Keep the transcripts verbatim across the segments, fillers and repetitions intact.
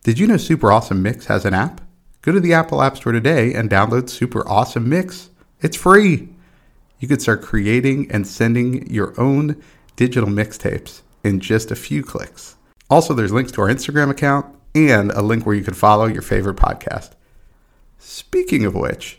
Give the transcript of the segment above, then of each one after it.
Did you know Super Awesome Mix has an app? Go to the Apple App Store today and download Super Awesome Mix. It's free. You could start creating and sending your own digital mixtapes in just a few clicks. Also, there's links to our Instagram account and a link where you can follow your favorite podcast. Speaking of which,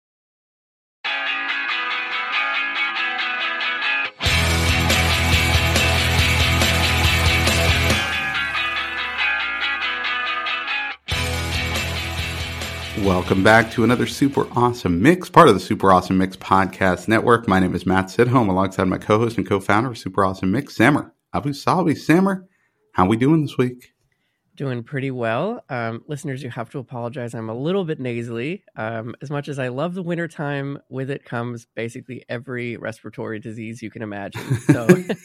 welcome back to another Super Awesome Mix, part of the Super Awesome Mix podcast network. My name is Matt Sidholm, alongside my co-host and co-founder of Super Awesome Mix, Samer Abu Salbi. Samer, how we doing this week? Doing pretty well. Um, listeners, you have to apologize. I'm a little bit nasally. Um, as much as I love the wintertime, with it comes basically every respiratory disease you can imagine. So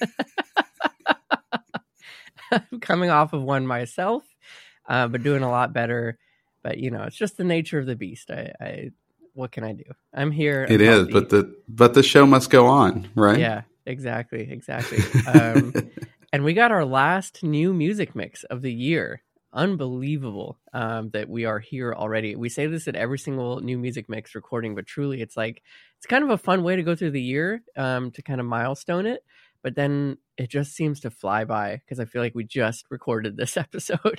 I'm coming off of one myself, uh, but doing a lot better. But, you know, it's just the nature of the beast. I, I what can I do? I'm here. It is, but the but the show must go on, right? Yeah, exactly, exactly. Um, and we got our last new music mix of the year. Unbelievable um, that we are here already. We say this at every single new music mix recording, but truly, it's like it's kind of a fun way to go through the year um, to kind of milestone it. But then it just seems to fly by because I feel like we just recorded this episode.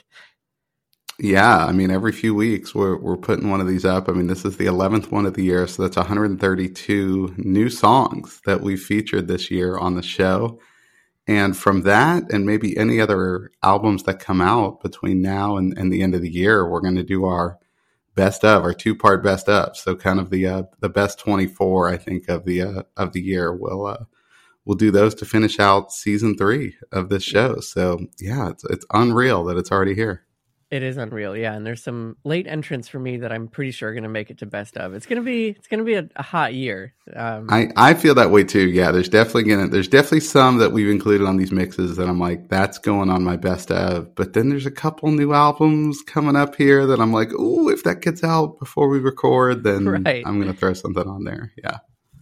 Yeah, I mean, every few weeks we're we're putting one of these up. I mean, this is the eleventh one of the year, so that's one hundred thirty-two new songs that we featured this year on the show. And from that, and maybe any other albums that come out between now and, and the end of the year, we're going to do our best of, our two-part best of. So kind of the uh, the best twenty-four, I think, of the uh, of the year. We'll uh, we'll do those to finish out season three of this show. So yeah, it's it's unreal that it's already here. It is unreal, yeah. And there's some late entrants for me that I'm pretty sure are going to make it to best of. It's going to be it's going to be a, a hot year. Um, I, I feel that way too. Yeah, there's definitely gonna there's definitely some that we've included on these mixes that I'm like, that's going on my best of. But then there's a couple new albums coming up here that I'm like, oh, if that gets out before we record, then right. I'm going to throw something on there. Yeah.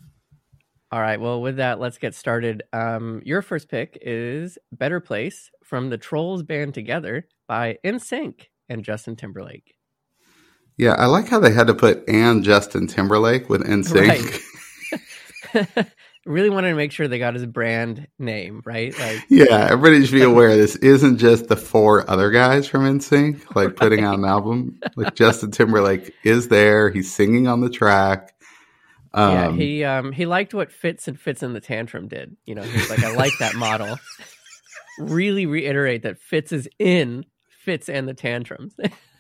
All right. Well, with that, let's get started. Um, your first pick is Better Place from the Trolls Band Together by N Sync and Justin Timberlake. Yeah, I like how they had to put and Justin Timberlake with N Sync. Right. Really wanted to make sure they got his brand name, right? Like, yeah, everybody should be aware this isn't just the four other guys from N Sync, like right. putting out an album. Like Justin Timberlake is there. He's singing on the track. Um, yeah, he um, he liked what Fitz and Fitz and the Tantrum did. You know, he's like, I like that model. Really reiterate that Fitz is in Fitz and the Tantrums.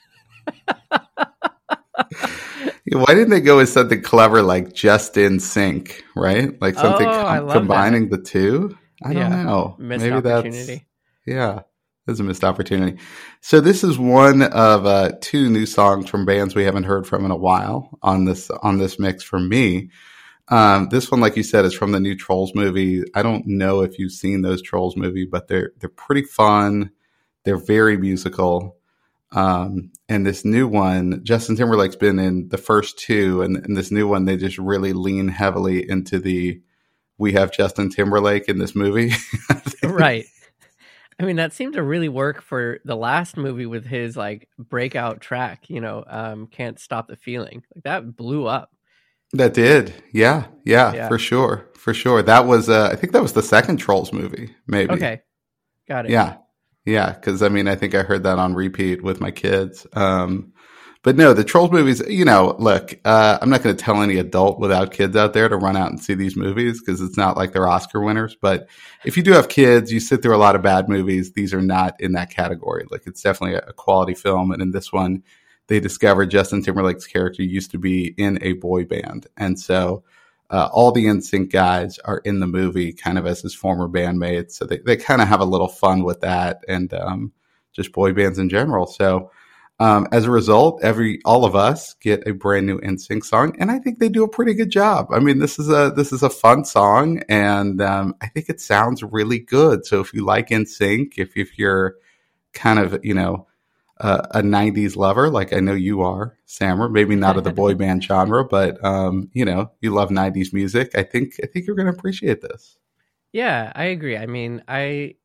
Yeah, why didn't they go with something clever like Just In Sync, right? Like something oh, com- combining that. the two? I yeah. don't know. Missed Maybe opportunity. That's, yeah, that's a missed opportunity. So this is one of uh, two new songs from bands we haven't heard from in a while on this on this mix for me. Um, this one, like you said, is from the new Trolls movie. I don't know if you've seen those Trolls movie, but they're they're pretty fun. They're very musical. Um, and this new one, Justin Timberlake's been in the first two, and, and this new one, they just really lean heavily into the, we have Justin Timberlake in this movie. Right. I mean, that seemed to really work for the last movie with his like breakout track, you know, um, Can't Stop the Feeling. Like that blew up. That did. Yeah, yeah, yeah. for sure. For sure. That was, uh, I think that was the second Trolls movie, maybe. Okay. Got it. Yeah. Yeah. Cause I mean, I think I heard that on repeat with my kids. Um, but no, the Trolls movies, you know, look, uh, I'm not going to tell any adult without kids out there to run out and see these movies because it's not like they're Oscar winners. But if you do have kids, you sit through a lot of bad movies. These are not in that category. Like it's definitely a quality film. And in this one, they discovered Justin Timberlake's character used to be in a boy band. And so uh, all the N Sync guys are in the movie kind of as his former bandmates. So they, they kind of have a little fun with that and um, just boy bands in general. So Um, as a result, every all of us get a brand new N Sync song, and I think they do a pretty good job. I mean, this is a this is a fun song, and um, I think it sounds really good. So if you like N Sync, if if you're kind of you know uh, a nineties lover, like I know you are, Samer, maybe not of the boy band genre, but um, you know you love nineties music, I think I think you're going to appreciate this. Yeah, I agree. I mean, I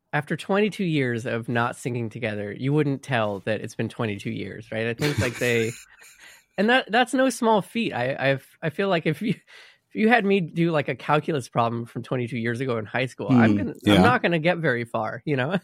after twenty-two years of not singing together, you wouldn't tell that it's been twenty-two years, right? I think like they, and that that's no small feat. I I've, I feel like if you if you had me do like a calculus problem from twenty-two years ago in high school, mm, I'm gonna yeah. I'm not gonna get very far, you know.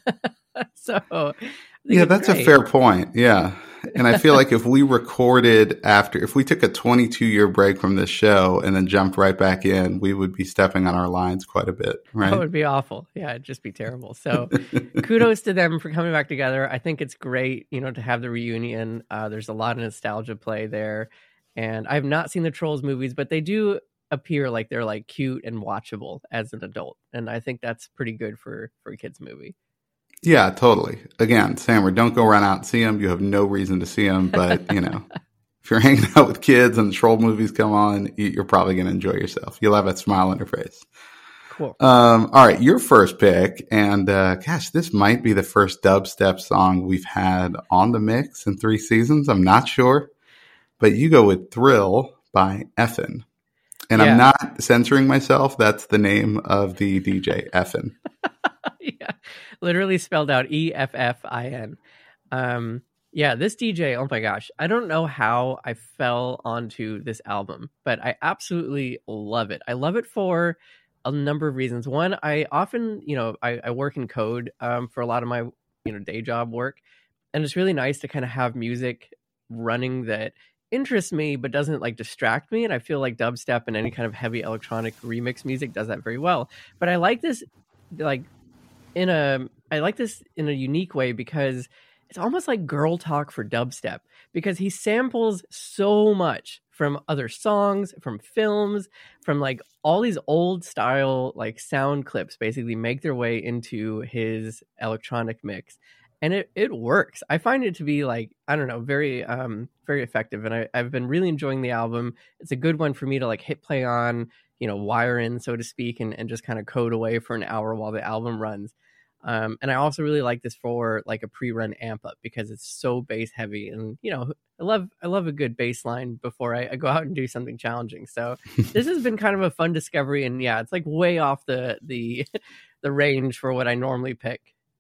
So yeah, that's great. A fair point. Yeah. And I feel like if we recorded after, if we took a twenty-two year break from this show and then jumped right back in, we would be stepping on our lines quite a bit, right? That would be awful. Yeah, it'd just be terrible. So kudos to them for coming back together. I think it's great, you know, to have the reunion. Uh, there's a lot of nostalgia play there. And I've not seen the Trolls movies, but they do appear like they're like cute and watchable as an adult. And I think that's pretty good for, for a kid's movie. Yeah, totally. Again, Sammer, don't go run out and see them. You have no reason to see them, but you know, if you're hanging out with kids and the Troll movies come on, you're probably going to enjoy yourself. You'll have a smile on your face. Cool. Um, all right, your first pick, and uh, gosh, this might be the first dubstep song we've had on the mix in three seasons. I'm not sure, but you go with "Thrill" by Effin. And yeah. I'm not censoring myself. That's the name of the D J, Effin. Yeah, literally spelled out E F F I N. Um, yeah, this D J, oh my gosh. I don't know how I fell onto this album, but I absolutely love it. I love it for a number of reasons. One, I often, you know, I, I work in code um, for a lot of my, you know, day job work. And it's really nice to kind of have music running that interests me but doesn't like distract me, and I feel like dubstep and any kind of heavy electronic remix music does that very well. But I like this like in a I like this in a unique way because it's almost like girl talk for dubstep, because he samples so much from other songs, from films, from like all these old style like sound clips basically make their way into his electronic mix. And it, it works. I find it to be like, I don't know, very, um, very effective. And I, I've been really enjoying the album. It's a good one for me to like hit play on, you know, wire in, so to speak, and, and just kind of code away for an hour while the album runs. Um, and I also really like this for like a pre-run amp up because it's so bass heavy. And, you know, I love, I love a good bass line before I, I go out and do something challenging. So this has been kind of a fun discovery. And yeah, it's like way off the, the, the range for what I normally pick.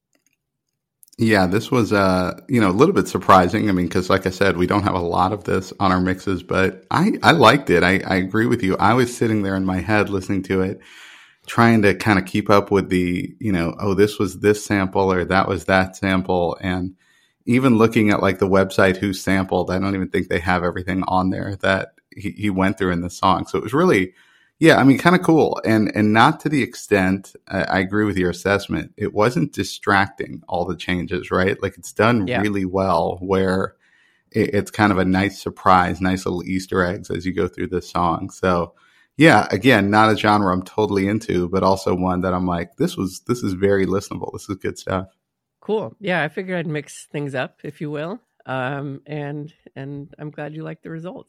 Yeah, this was, uh, you know, a little bit surprising. I mean, because like I said, we don't have a lot of this on our mixes, but I, I liked it. I, I agree with you. I was sitting there in my head listening to it, trying to kind of keep up with the, you know, oh, this was this sample or that was that sample. And even looking at like the website who sampled, I don't even think they have everything on there that he, he went through in the song. So it was really, yeah, I mean, kind of cool. And and not to the extent, I, I agree with your assessment. It wasn't distracting, all the changes, right? Like it's done yeah. really well where it, it's kind of a nice surprise, nice little Easter eggs as you go through this song. So yeah, again, not a genre I'm totally into, but also one that I'm like, this was, this is very listenable. This is good stuff. Cool. Yeah, I figured I'd mix things up, if you will. Um, and and I'm glad you liked the results.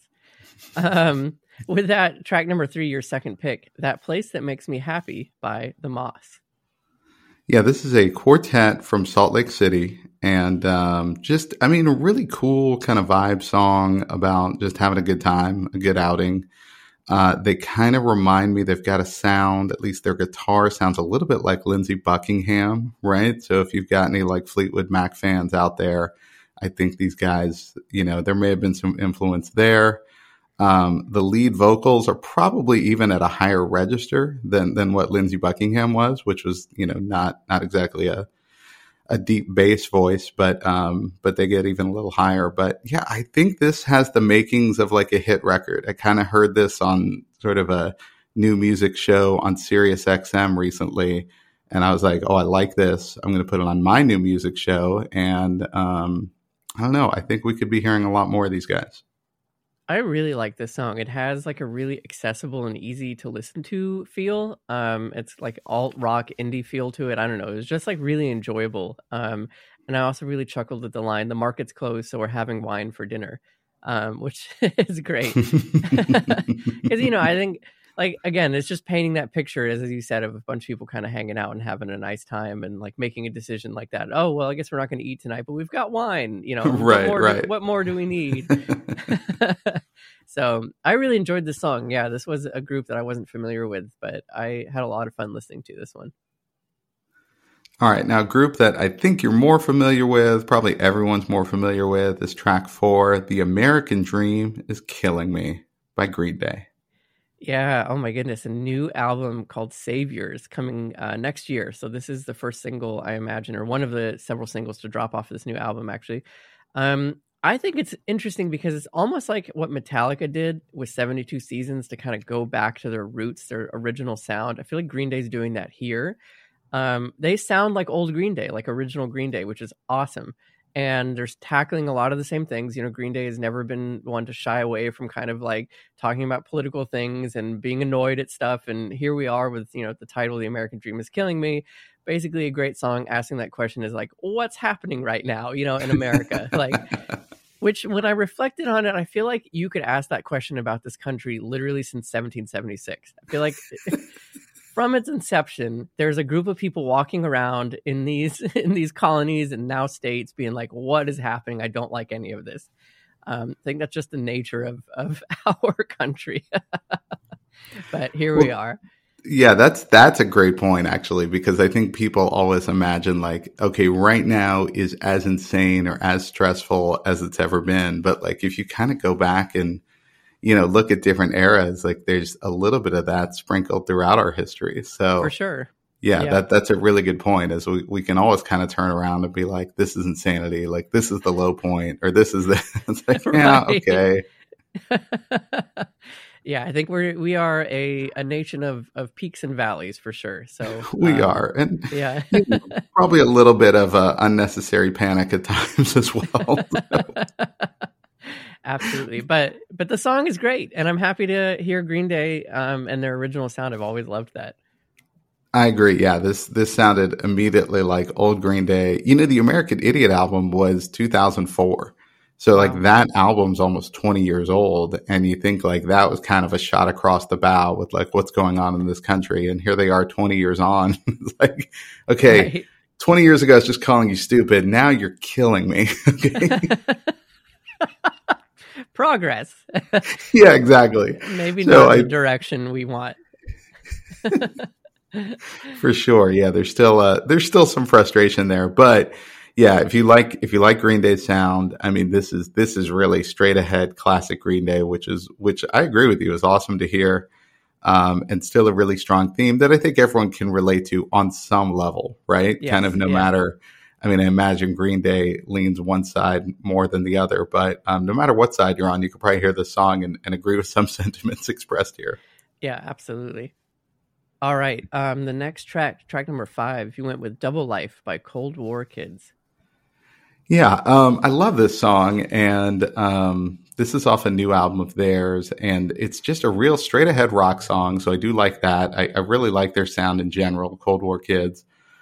Um, with that, track number three, your second pick, That Place That Makes Me Happy by The Moss. Yeah, this is a quartet from Salt Lake City. And um, just, I mean, a really cool kind of vibe song about just having a good time, a good outing. Uh, they kind of remind me, they've got a sound, at least their guitar sounds a little bit like Lindsey Buckingham, right? So if you've got any like Fleetwood Mac fans out there, I think these guys, you know, there may have been some influence there. Um, the lead vocals are probably even at a higher register than, than what Lindsey Buckingham was, which was, you know, not, not exactly a, a deep bass voice, but, um, but they get even a little higher. But yeah, I think this has the makings of like a hit record. I kind of heard this on sort of a new music show on Sirius X M recently. And I was like, oh, I like this. I'm going to put it on my new music show. And, um, I don't know. I think we could be hearing a lot more of these guys. I really like this song. It has like a really accessible and easy to listen to feel. Um, it's like alt rock indie feel to it. I don't know. It was just like really enjoyable. Um, and I also really chuckled at the line, "The market's closed, so we're having wine for dinner," um, which is great. Because, you know, I think like, again, it's just painting that picture, as you said, of a bunch of people kind of hanging out and having a nice time and like making a decision like that. Oh, well, I guess we're not going to eat tonight, but we've got wine, you know, right, what more right. Do, what more do we need? So I really enjoyed this song. Yeah, this was a group that I wasn't familiar with, but I had a lot of fun listening to this one. All right, now a group that I think you're more familiar with, probably everyone's more familiar with, is track four, The American Dream is Killing Me by Green Day. Yeah, oh my goodness, a new album called Saviors coming uh, next year. So this is the first single, I imagine, or one of the several singles to drop off of this new album, actually. Um, I think it's interesting because it's almost like what Metallica did with seventy-two Seasons to kind of go back to their roots, their original sound. I feel like Green Day's doing that here. Um, they sound like old Green Day, like original Green Day, which is awesome. And they're tackling a lot of the same things. You know, Green Day has never been one to shy away from kind of like talking about political things and being annoyed at stuff. And here we are with, you know, the title, The American Dream is Killing Me. Basically a great song asking that question is like, what's happening right now, you know, in America? Like, which when I reflected on it, I feel like you could ask that question about this country literally since seventeen seventy-six. I feel like from its inception, there's a group of people walking around in these in these colonies and now states being like, what is happening? I don't like any of this. Um, I think that's just the nature of, of our country. But here we are. Yeah, that's that's a great point, actually, because I think people always imagine like, okay, right now is as insane or as stressful as it's ever been. But like if you kind of go back and you know, look at different eras, like there's a little bit of that sprinkled throughout our history. So for sure. Yeah, yeah. that that's a really good point is we, we can always kind of turn around and be like, this is insanity. Like this is the low point or this is the, it's like, yeah, okay. Yeah, I think we're, we are a, a nation of, of peaks and valleys for sure. So we um, are. And yeah, you know, probably a little bit of uh, unnecessary panic at times as well. Absolutely. But but the song is great. And I'm happy to hear Green Day um, and their original sound. I've always loved that. I agree. Yeah, this this sounded immediately like old Green Day. You know, the American Idiot album was two thousand four. So like Wow. that album's almost twenty years old. And you think like that was kind of a shot across the bow with like what's going on in this country. And here they are twenty years on. It's like, okay, right. twenty years ago, I was just calling you stupid. Now you're killing me. Okay. Progress. Yeah, exactly. Maybe so not I, the direction we want. For sure. Yeah, there's still uh there's still some frustration there, but yeah, if you like if you like Green Day sound, I mean this is this is really straight ahead classic Green Day, which is which I agree with you is awesome to hear. Um, and still a really strong theme that I think everyone can relate to on some level, right? Yes, kind of no yeah. matter I mean, I imagine Green Day leans one side more than the other, but um, no matter what side you're on, you could probably hear this song and, and agree with some sentiments expressed here. Yeah, absolutely. All right. Um, the next track, track number five, you went with Double Life by Cold War Kids. Yeah, um, I love this song, and um, this is off a new album of theirs, and it's just a real straight-ahead rock song, so I do like that. I, I really like their sound in general, Cold War Kids.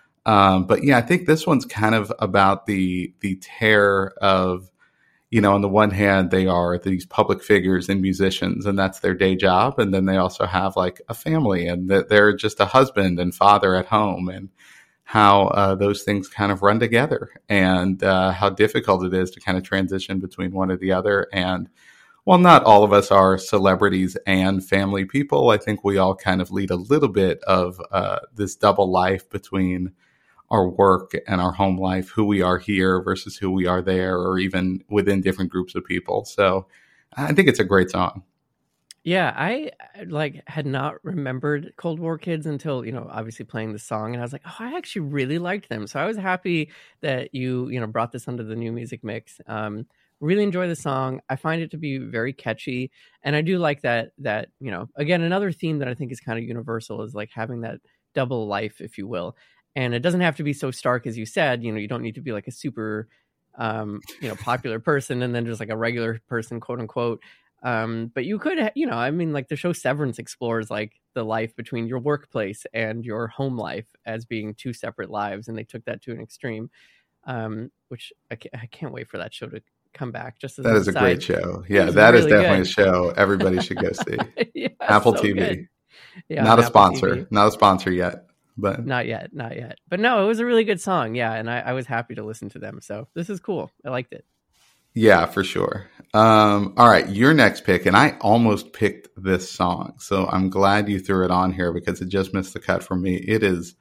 Um, but yeah, I think this one's kind of about the the terror of, you know, on the one hand, they are these public figures and musicians, and that's their day job. And then they also have like a family, and that they're just a husband and father at home, and how uh, those things kind of run together, and uh, how difficult it is to kind of transition between one or the other. And while not all of us are celebrities and family people, I think we all kind of lead a little bit of uh, this double life between our work and our home life, who we are here versus who we are there, or even within different groups of people. So I think it's a great song. Yeah, I like had not remembered Cold War Kids until, you know, obviously playing the song, and I was like, oh, I actually really liked them. So I was happy that you, you know, brought this onto the new music mix. Um, really enjoy the song. I find it to be very catchy, and I do like that, that, you know, again, another theme that I think is kind of universal is like having that double life, if you will. And it doesn't have to be so stark as you said. You know, you don't need to be like a super, um, you know, popular person and then just like a regular person, quote unquote. Um, but you could, you know, I mean, like the show Severance explores like the life between your workplace and your home life as being two separate lives, and they took that to an extreme, um, which I can't, I can't wait for that show to come back. Just as that is a side. great show. Yeah, that really is definitely good. A show everybody should go see. Yeah, Apple so T V, good. Yeah, not a Apple sponsor, T V. not a sponsor yet. But not yet, not yet. But no, it was a really good song. Yeah. And I, I was happy to listen to them. So this is cool. I liked it. Yeah, for sure. Um, all right. Your next pick. And I almost picked this song. So I'm glad you threw it on here because it just missed the cut for me. It is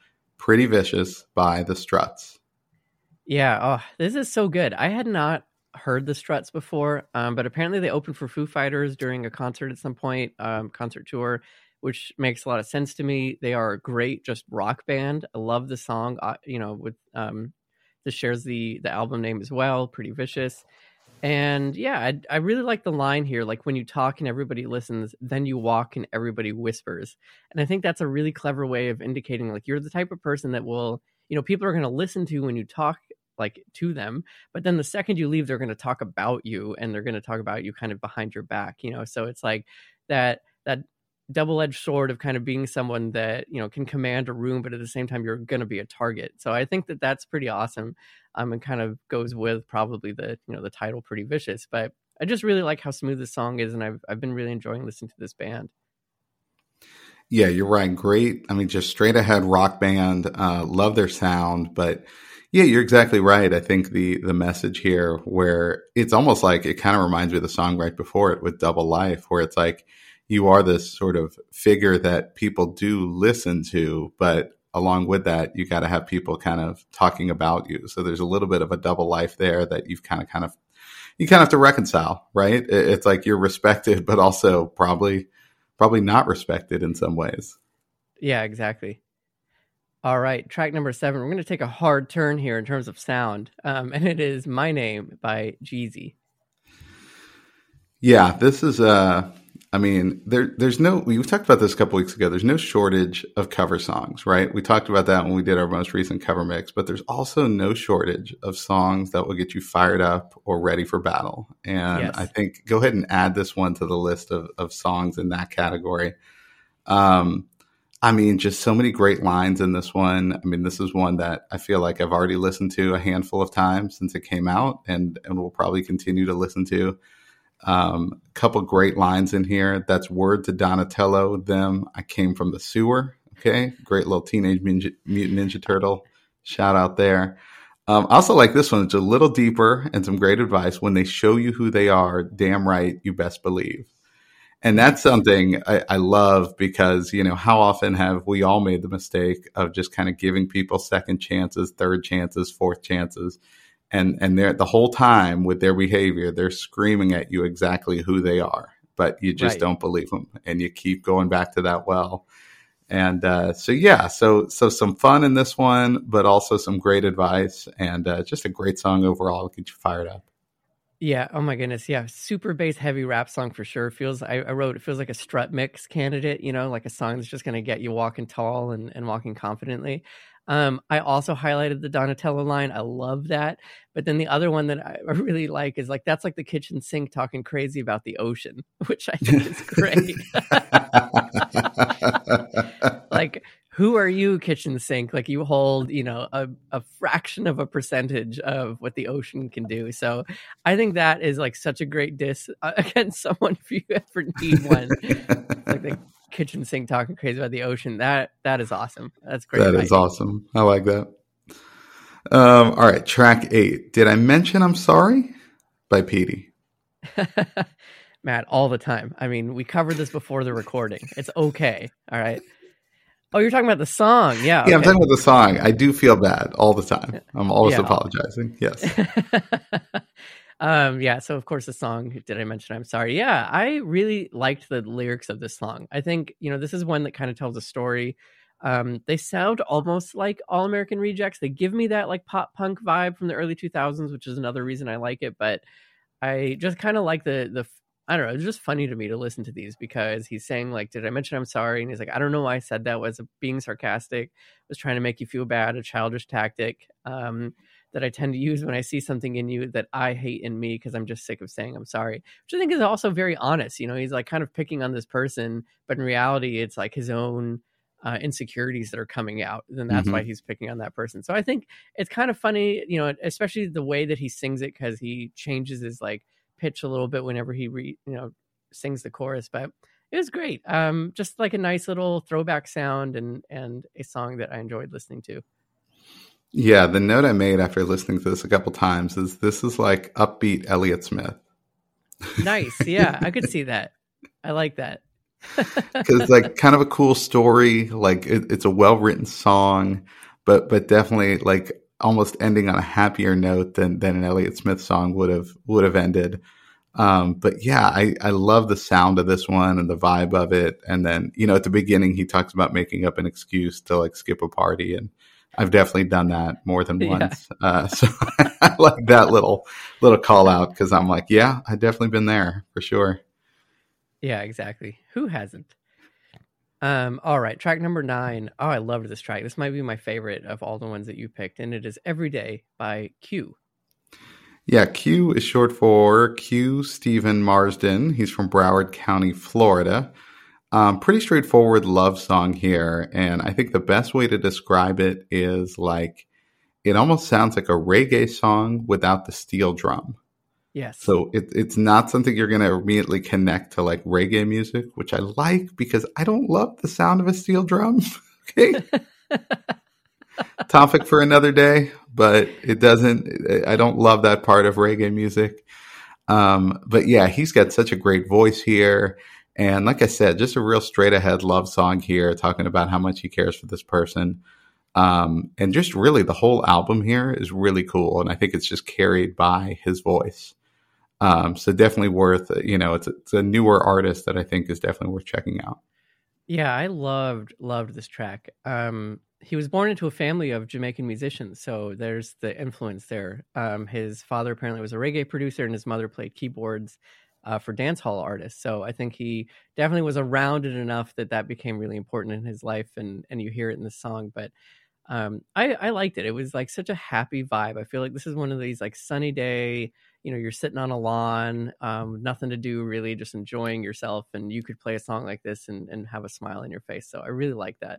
Pretty Vicious by the Struts. Yeah, oh, this is so good. I had not heard the Struts before, um, but apparently they opened for Foo Fighters during a concert at some point, um, concert tour, which makes a lot of sense to me. They are a great just rock band. I love the song, uh, you know, with um, this shares the the album name as well, Pretty Vicious. And yeah, I, I really like the line here, like when you talk and everybody listens, then you walk and everybody whispers. And I think that's a really clever way of indicating like you're the type of person that will, you know, people are going to listen to when you talk like to them, but then the second you leave, they're going to talk about you and they're going to talk about you kind of behind your back, you know? So it's like that, that double-edged sword of kind of being someone that, you know, can command a room, but at the same time, you're going to be a target. So I think that that's pretty awesome. Um, and kind of goes with probably the, you know, the title Pretty Vicious, but I just really like how smooth the song is. And I've, I've been really enjoying listening to this band. Yeah, you're right. Great. I mean, just straight ahead rock band, uh, love their sound, but yeah, you're exactly right. I think the the message here where it's almost like it kind of reminds me of the song right before it with Double Life, where it's like you are this sort of figure that people do listen to, but along with that, you got to have people kind of talking about you. So there's a little bit of a double life there that you've kind of kind of you kind of have to reconcile, right? It's like you're respected, but also probably probably not respected in some ways. Yeah, exactly. All right, track number seven. We're going to take a hard turn here in terms of sound, um, and it is My Name by Jeezy. Yeah, this is, uh, I mean, there, there's no, we talked about this a couple weeks ago. There's no shortage of cover songs, right? We talked about that when we did our most recent cover mix, but there's also no shortage of songs that will get you fired up or ready for battle. And yes. I think go ahead and add this one to the list of, of songs in that category. Um, I mean, just so many great lines in this one. I mean, this is one that I feel like I've already listened to a handful of times since it came out and, and will probably continue to listen to. Um, a couple great lines in here. That's word to Donatello, them. I came from the sewer. Okay. Great little Teenage Mutant Ninja Turtle shout out there. Um, I also like this one. It's a little deeper and some great advice. When they show you who they are, damn right, you best believe. And that's something I, I love because, you know, how often have we all made the mistake of just kind of giving people second chances, third chances, fourth chances. And and they're the whole time with their behavior, they're screaming at you exactly who they are, but you just right. don't believe them. And you keep going back to that well. And uh, so, yeah, so so some fun in this one, but also some great advice and uh, just a great song overall. It'll get you fired up. Yeah. Oh my goodness. Yeah. Super bass heavy rap song for sure. Feels, I, I wrote, it feels like a strut mix candidate, you know, like a song that's just going to get you walking tall and, and walking confidently. Um, I also highlighted the Donatello line. I love that. But then the other one that I really like is like, that's like the kitchen sink talking crazy about the ocean, which I think is great. Like, who are you, kitchen sink? Like you hold, you know, a, a fraction of a percentage of what the ocean can do. So I think that is like such a great diss against someone if you ever need one. It's like the kitchen sink talking crazy about the ocean. That that is awesome. That's great. That is awesome. I like that. Um, all right, track eight. Did I mention I'm Sorry? By Petey. Matt, all the time. I mean, we covered this before the recording. It's okay. All right. Oh, you're talking about the song. Yeah. Okay. Yeah, I'm talking about the song. I do feel bad all the time. I'm always yeah. apologizing. Yes. um, yeah. So, of course, the song, did I mention I'm Sorry? Yeah. I really liked the lyrics of this song. I think, you know, this is one that kind of tells a story. Um, they sound almost like All American Rejects. They give me that like pop punk vibe from the early two thousands, which is another reason I like it. But I just kind of like the, the, I don't know. It's just funny to me to listen to these because he's saying like, did I mention I'm sorry? And he's like, I don't know why I said that. Was being sarcastic, was trying to make you feel bad, a childish tactic um, that I tend to use when I see something in you that I hate in me because I'm just sick of saying I'm sorry, which I think is also very honest. You know, he's like kind of picking on this person, but in reality, it's like his own uh, insecurities that are coming out. And that's mm-hmm. why he's picking on that person. So I think it's kind of funny, you know, especially the way that he sings it because he changes his like pitch a little bit whenever he re, you know sings the chorus, but it was great. Um just like a nice little throwback sound and and a song that I enjoyed listening to. Yeah, the note I made after listening to this a couple times is this is like upbeat Elliott Smith. Nice. Yeah, I could see that. I like that. Because like kind of a cool story, like it, it's a well-written song, but but definitely like almost ending on a happier note than than an Elliott Smith song would have would have ended. Um, but yeah, I, I love the sound of this one and the vibe of it. And then, you know, at the beginning, he talks about making up an excuse to like skip a party. And I've definitely done that more than once. Yeah. Uh, so I like that little, little call out because I'm like, yeah, I've definitely been there for sure. Yeah, exactly. Who hasn't? Um, all right. Track number nine. Oh, I loved this track. This might be my favorite of all the ones that you picked. And it is Every Day by Q. Yeah, Q is short for Q Stephen Marsden. He's from Broward County, Florida. Um, pretty straightforward love song here. And I think the best way to describe it is like, it almost sounds like a reggae song without the steel drum. Yes. So it, it's not something you're going to immediately connect to like reggae music, which I like because I don't love the sound of a steel drum. Okay. Topic for another day, but it doesn't, I don't love that part of reggae music. Um, but yeah, he's got such a great voice here. And like I said, just a real straight ahead love song here, talking about how much he cares for this person. Um, and just really the whole album here is really cool. And I think it's just carried by his voice. Um, so definitely worth, you know, it's a, it's a newer artist that I think is definitely worth checking out. Yeah, I loved, loved this track. Um, he was born into a family of Jamaican musicians, so there's the influence there. Um, his father apparently was a reggae producer, and his mother played keyboards uh, for dance hall artists. So I think he definitely was around it enough that that became really important in his life, and and you hear it in the song. But um, I, I liked it. It was like such a happy vibe. I feel like this is one of these like sunny day, you know, you're sitting on a lawn, um, nothing to do really, just enjoying yourself, and you could play a song like this and, and have a smile on your face. So I really like that.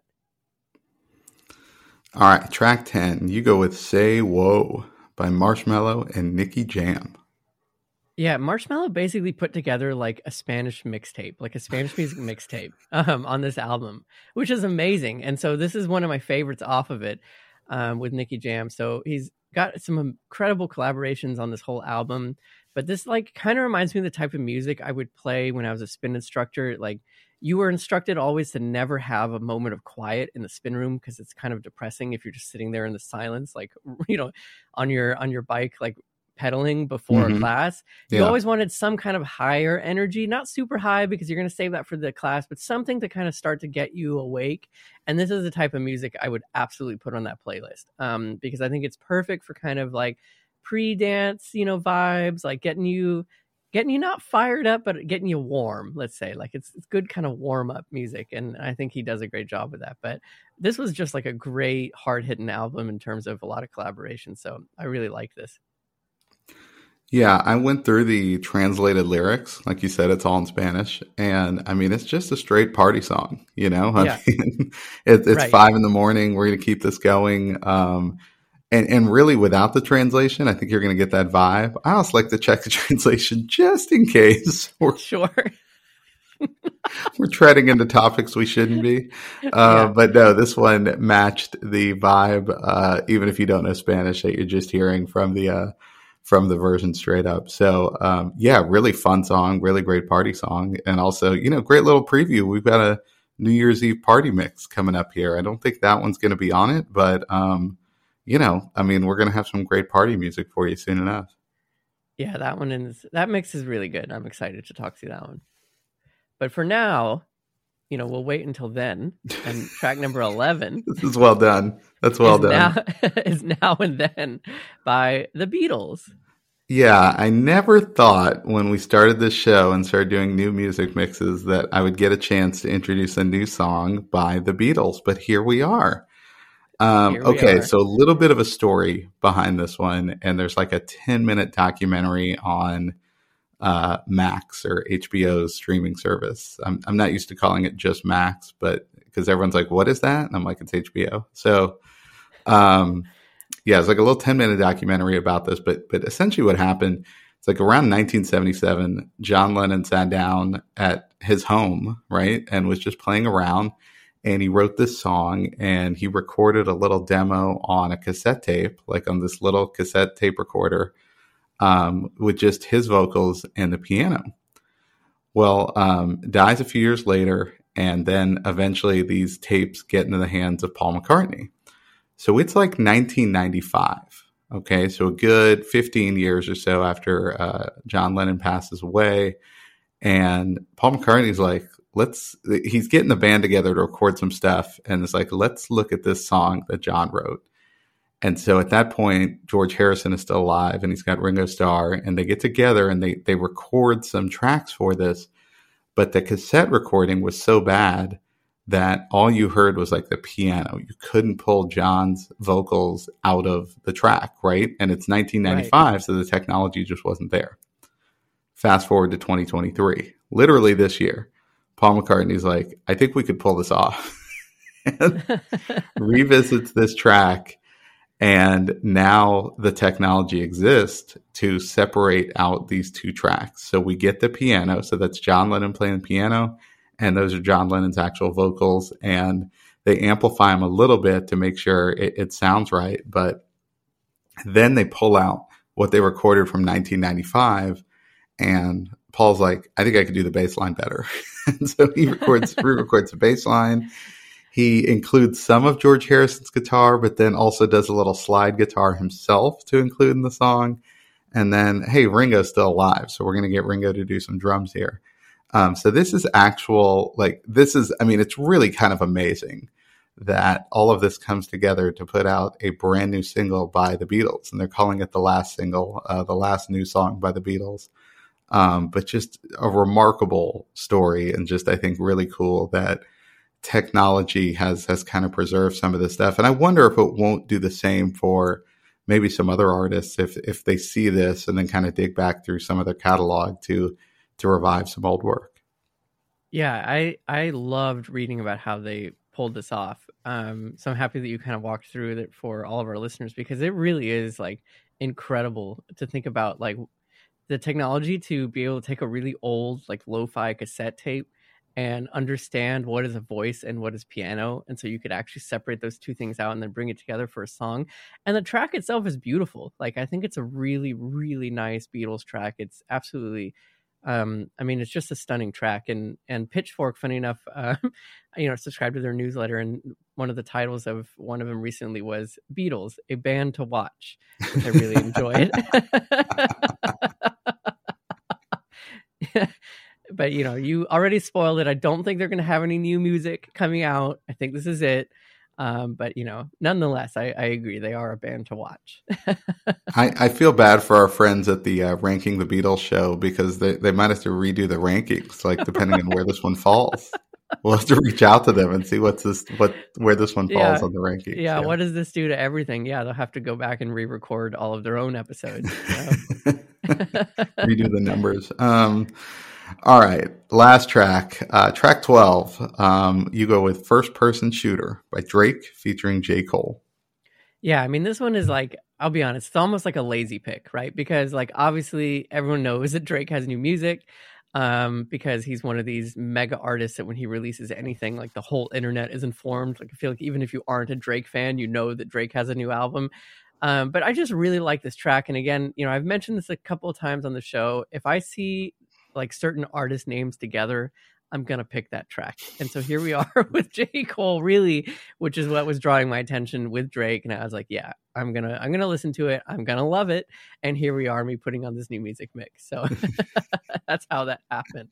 All right, track ten. You go with Say Whoa by Marshmello and Nicky Jam. Yeah, Marshmello basically put together like a Spanish mixtape, like a Spanish music mixtape um, on this album, which is amazing. And so this is one of my favorites off of it um, with Nicky Jam. So he's got some incredible collaborations on this whole album. But this like kind of reminds me of the type of music I would play when I was a spin instructor. Like you were instructed always to never have a moment of quiet in the spin room because it's kind of depressing if you're just sitting there in the silence, like, you know, on your on your bike, like pedaling before mm-hmm. a class. You yeah. always wanted some kind of higher energy, not super high because you're going to save that for the class, but something to kind of start to get you awake. And this is the type of music I would absolutely put on that playlist um, because I think it's perfect for kind of like pre-dance, you know, vibes, like getting you getting you not fired up, but getting you warm, let's say. Like it's, it's good kind of warm up music. And I think he does a great job with that. But this was just like a great hard hitting album in terms of a lot of collaboration. So I really like this. Yeah, I went through the translated lyrics. Like you said, it's all in Spanish. And I mean, it's just a straight party song, you know? I yeah. mean, it, it's right. five in the morning. We're going to keep this going. Um, and, and really, without the translation, I think you're going to get that vibe. I also like to check the translation just in case. We're, sure. we're treading into topics we shouldn't be. Uh, yeah. But no, this one matched the vibe, uh, even if you don't know Spanish that you're just hearing from the uh, from the version straight up. So, um, yeah, really fun song, really great party song. And also, you know, great little preview. We've got a New Year's Eve party mix coming up here. I don't think that one's going to be on it, but, um, you know, I mean, we're going to have some great party music for you soon enough. Yeah, that one is, that mix is really good. I'm excited to talk through that one. But for now, you know, we'll wait until then. And track number eleven. This is well done. That's well is done. Now, is Now and Then by the Beatles. Yeah, I never thought when we started this show and started doing new music mixes that I would get a chance to introduce a new song by the Beatles, but here we are. Um, here we okay, are. So a little bit of a story behind this one, and there's like a ten minute documentary on uh, Max or H B O's streaming service. I'm, I'm not used to calling it just Max, but because everyone's like, what is that? And I'm like, it's H B O. So, um, yeah, it's like a little ten minute documentary about this, but, but essentially what happened, it's like around nineteen seventy-seven, John Lennon sat down at his home, right? And was just playing around, and he wrote this song, and he recorded a little demo on a cassette tape, like on this little cassette tape recorder, um, with just his vocals and the piano. Well, um, dies a few years later, and then eventually these tapes get into the hands of Paul McCartney. So it's like nineteen ninety-five. Okay, so a good fifteen years or so after uh, John Lennon passes away. And Paul McCartney's like, let's, he's getting the band together to record some stuff. And it's like, let's look at this song that John wrote. And so at that point, George Harrison is still alive and he's got Ringo Starr, and they get together and they, they record some tracks for this. But the cassette recording was so bad that all you heard was like the piano. You couldn't pull John's vocals out of the track, right? And it's nineteen ninety-five, right. So the technology just wasn't there. Fast forward to twenty twenty-three, literally this year, Paul McCartney's like, I think we could pull this off. And revisits this track. And now the technology exists to separate out these two tracks. So we get the piano. So that's John Lennon playing the piano. And those are John Lennon's actual vocals. And they amplify them a little bit to make sure it, it sounds right. But then they pull out what they recorded from nineteen ninety-five. And Paul's like, I think I could do the bass line better. And so he records, re-records the bass line. He includes some of George Harrison's guitar, but then also does a little slide guitar himself to include in the song. And then, hey, Ringo's still alive, so we're going to get Ringo to do some drums here. Um, so this is actual, like, this is, I mean, it's really kind of amazing that all of this comes together to put out a brand new single by the Beatles. And they're calling it the last single, uh, the last new song by the Beatles. Um, but just a remarkable story, and just, I think, really cool that technology has has kind of preserved some of this stuff. And I wonder if it won't do the same for maybe some other artists if if they see this and then kind of dig back through some of their catalog to to revive some old work. Yeah, I I loved reading about how they pulled this off. Um, so I'm happy that you kind of walked through it for all of our listeners, because it really is like incredible to think about, like the technology to be able to take a really old like lo-fi cassette tape and understand what is a voice and what is piano. And so you could actually separate those two things out and then bring it together for a song. And the track itself is beautiful. Like, I think it's a really, really nice Beatles track. It's absolutely, um, I mean, it's just a stunning track. And, and Pitchfork, funny enough, uh, you know, subscribed to their newsletter. And one of the titles of one of them recently was Beatles, a band to watch, which I really enjoyed. But, you know, you already spoiled it. I don't think they're going to have any new music coming out. I think this is it. Um, but, you know, nonetheless, I, I agree. They are a band to watch. I, I feel bad for our friends at the uh, Ranking the Beatles show, because they, they might have to redo the rankings, like depending on where this one falls. We'll have to reach out to them and see what's this, what, where this one falls yeah. on the rankings. Yeah, yeah. What does this do to everything? Yeah, they'll have to go back and re-record all of their own episodes. So. Redo the numbers. Um, All right, last track, uh, track twelve. Um, you go with First Person Shooter by Drake featuring J. Cole. Yeah, I mean, this one is like, I'll be honest, it's almost like a lazy pick, right? Because like, obviously everyone knows that Drake has new music, um, because he's one of these mega artists that when he releases anything, like the whole internet is informed. Like, I feel like even if you aren't a Drake fan, you know that Drake has a new album. Um, but I just really like this track. And again, you know, I've mentioned this a couple of times on the show. If I see like certain artist names together, I'm going to pick that track. And so here we are with J. Cole, really, which is what was drawing my attention with Drake. And I was like, yeah, I'm going to, I'm going to listen to it. I'm going to love it. And here we are, me putting on this new music mix. So that's how that happened.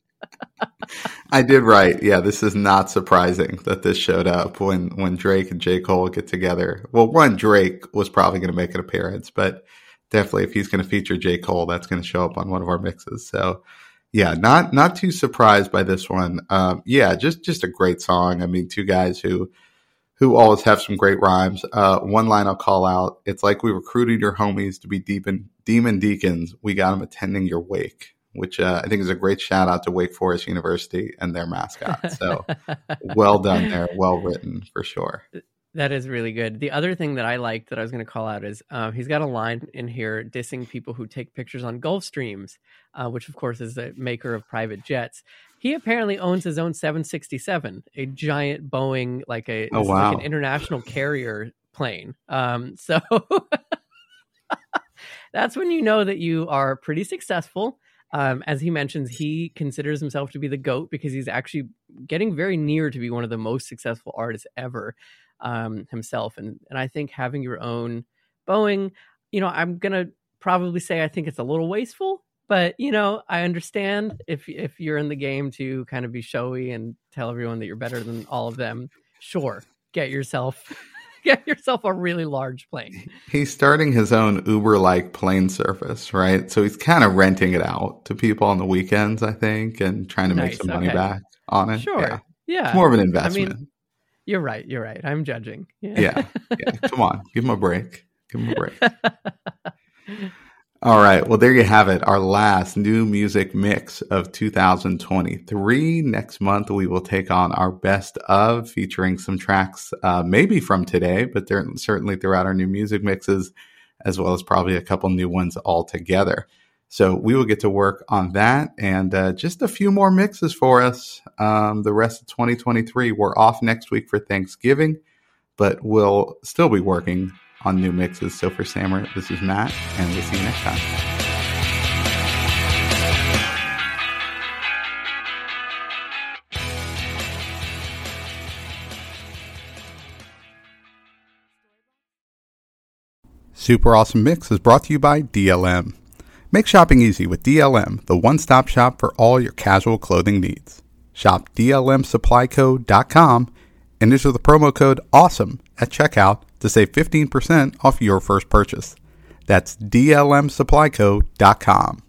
I did right. Yeah. This is not surprising that this showed up when, when Drake and J. Cole get together. Well, one, Drake was probably going to make an appearance, but definitely if he's going to feature J. Cole, that's going to show up on one of our mixes. So, yeah, not not too surprised by this one. Um, yeah, just just a great song. I mean, two guys who who always have some great rhymes. Uh, one line I'll call out: "It's like we recruited your homies to be deep in, demon deacons. We got them attending your wake," which uh, I think is a great shout out to Wake Forest University and their mascot. So well done there, well written for sure. That is really good. The other thing that I liked that I was going to call out is uh, he's got a line in here dissing people who take pictures on Gulfstreams, uh, which of course is the maker of private jets. He apparently owns his own seven sixty-seven, a giant Boeing, like a oh, wow. like an international carrier plane. Um, so that's when you know that you are pretty successful. Um, as he mentions, he considers himself to be the GOAT because he's actually getting very near to be one of the most successful artists ever. um, himself. And, and I think having your own Boeing, you know, I'm going to probably say I think it's a little wasteful, but, you know, I understand if if you're in the game to kind of be showy and tell everyone that you're better than all of them, sure, get yourself get yourself a really large plane. He's starting his own Uber-like plane service, right? So he's kind of renting it out to people on the weekends, I think, and trying to make Nice, some money okay. back on it. Sure. Yeah. Yeah. It's more of an I investment. mean, you're right. You're right. I'm judging. yeah. Yeah. Come on. Give him a break. Give him a break. All right. Well, there you have it. Our last new music mix of two thousand twenty-three. Next month, we will take on our best of, featuring some tracks, uh, maybe from today, but they're certainly throughout our new music mixes, as well as probably a couple new ones altogether. So we will get to work on that, and uh, just a few more mixes for us. Um, the rest of twenty twenty-three, we're off next week for Thanksgiving, but we'll still be working on new mixes. So for Samer, this is Matt, and we'll see you next time. Super Awesome Mix is brought to you by D L M. Make shopping easy with D L M, the one-stop shop for all your casual clothing needs. Shop D L M supply co dot com and enter the promo code AWESOME at checkout to save fifteen percent off your first purchase. That's D L M supply co dot com.